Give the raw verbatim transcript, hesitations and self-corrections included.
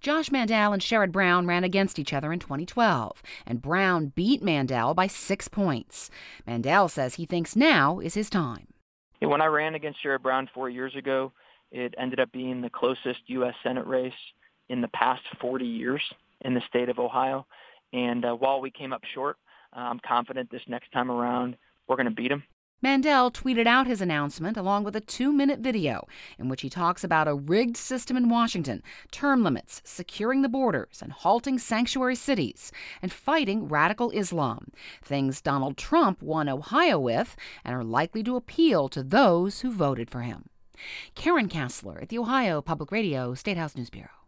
Josh Mandel and Sherrod Brown ran against each other in twenty twelve, and Brown beat Mandel by six points. Mandel says he thinks now is his time. When I ran against Sherrod Brown four years ago, it ended up being the closest U S Senate race in the past forty years in the state of Ohio. And uh, while we came up short, uh, I'm confident this next time around we're going to beat him. Mandel tweeted out his announcement along with a two-minute video in which he talks about a rigged system in Washington, term limits, securing the borders, and halting sanctuary cities, and fighting radical Islam, things Donald Trump won Ohio with and are likely to appeal to those who voted for him. Karen Kassler at the Ohio Public Radio State House News Bureau.